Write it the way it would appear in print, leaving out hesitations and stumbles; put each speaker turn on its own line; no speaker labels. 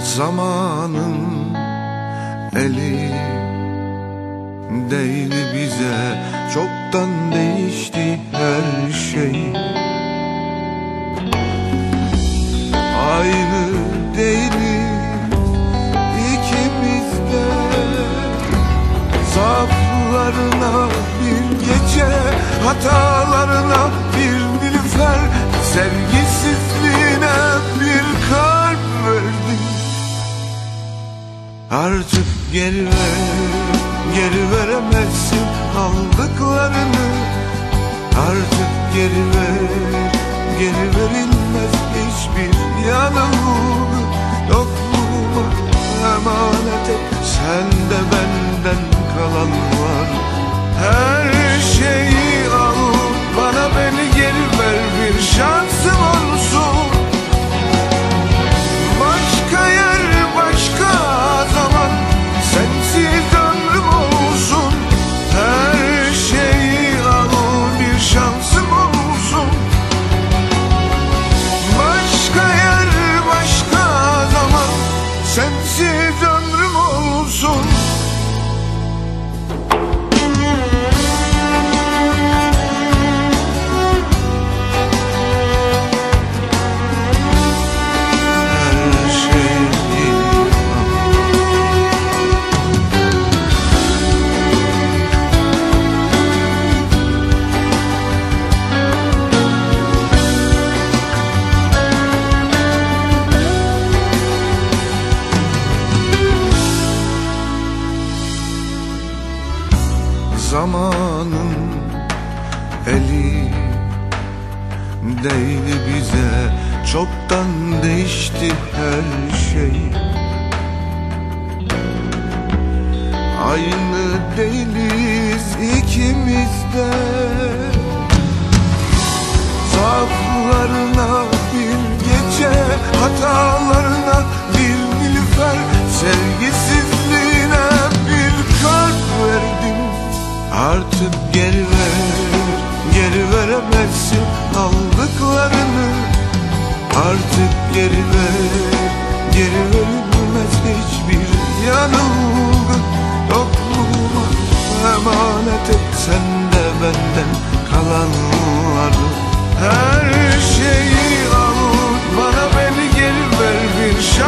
Zamanın eli değdi bize, çoktan değişti her şey. Aynı değiliz ikimiz de, zaaflarına bir gece, hatalarına bir nilüfer, sevgisizliğine bir kalp verdin. Artık geri veremezsin aldıklarını. Artık geri verilmez hiçbir yanılgı. Yokluğuma emanet et, sende benden kalan var. Her şeyi al, bana beni geri ver, bir şansım olsun. Başka yer, başka zaman, sensiz ömrüm olsun. Her şeyi al, bir şansım olsun. Başka yer, başka zaman, sensiz ömrüm olsun. Zamanın eli değdi bize, çoktan değişti her şey. Aynı değiliz ikimiz de, zaaflarına bir gece, hatalarına bir nilüfer, sevgisizliğine bir kalp verdim. Artık geri veremezsin aldıklarını. Artık geri verilmez hiçbir yanılgı. Yokluğuma emanet et, sende benden kalanları. Her şeyi al, bana beni geri ver, bir şans.